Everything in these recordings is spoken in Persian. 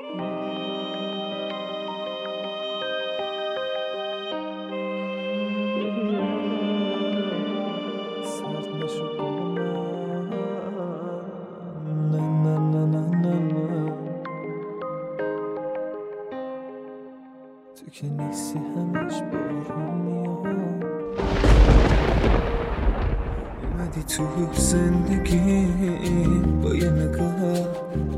تو که نیستی همش بارون میاد، اومدی تو زندگی با یه نگاه،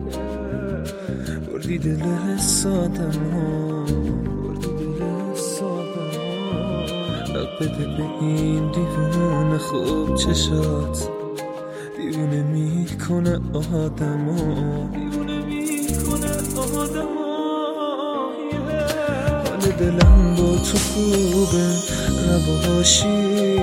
بردی دل سادمو، حق بده به این دیوونه خوب چشات، دیوونه میکنه آدمو، حال دلم با تو خوبه نباشی،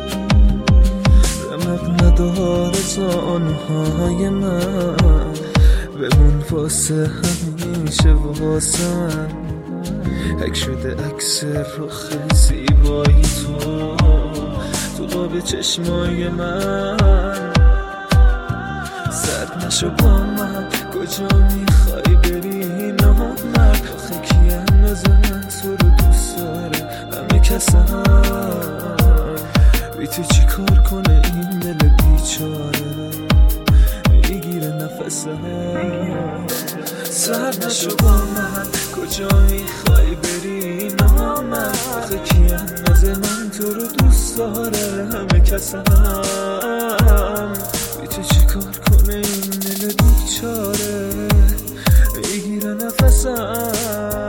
رمق نداره زانوهای من، بمون واسه همیشه واسه من، حک شده عکس رخ زیبایی تو قاب چشمای من، سرد نشو با من کجا میخوای بری نامرد، آخه کی اندازه من تو رو دوست داره، همه کسم بی تو چی کار کنه این دل بیچاره، میگیره نفسم، سرد نشو با من کجا میخوای بری نامرد، آخه کی اندازه من تو رو دوست داره، همه کسم بی تو چی کار کنه این دل بیچاره، میگیره نفسم.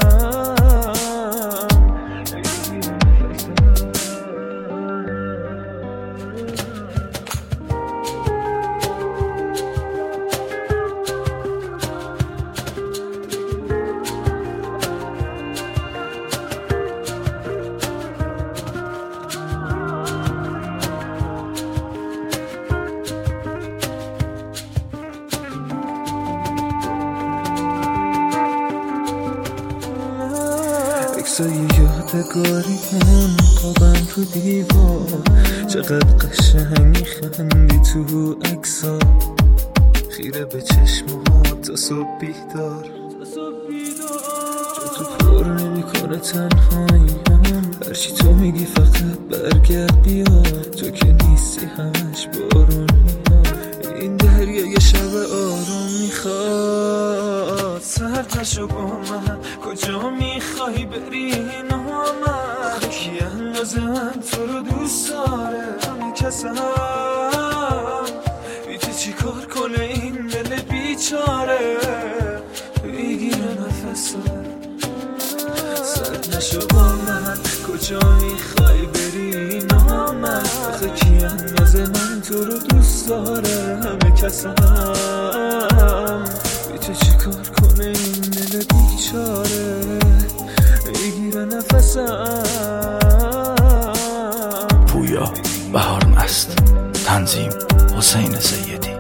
عکسای یادگاری اون قابم تو دیوار، چقدر قشنگ میخندی تو عکسا، خیره به چشمات تا صبح بیدار، جا تو پر نمیکنه تنهاییم، هرچی تو میگی فقط برگرد بیا، تو که نیستی همش بارون میاد، این دریا یه شب آروم میخواد، سرد نشو با من کجا میخوای بری نامرد، کی اندازه من تو رو دوست داره، همه کسم بی تو چی کار کنه این دل بیچاره، بگیره نفسم، سرد نشو با من کجا میخوای بری نامرد، آخه کی اندازه من تو رو دوست داره، همه کسم بی تو چی کار کنه این دل بیچاره، بگیره نفسم. پویا بهار مست، تنظیم حسین سیدی.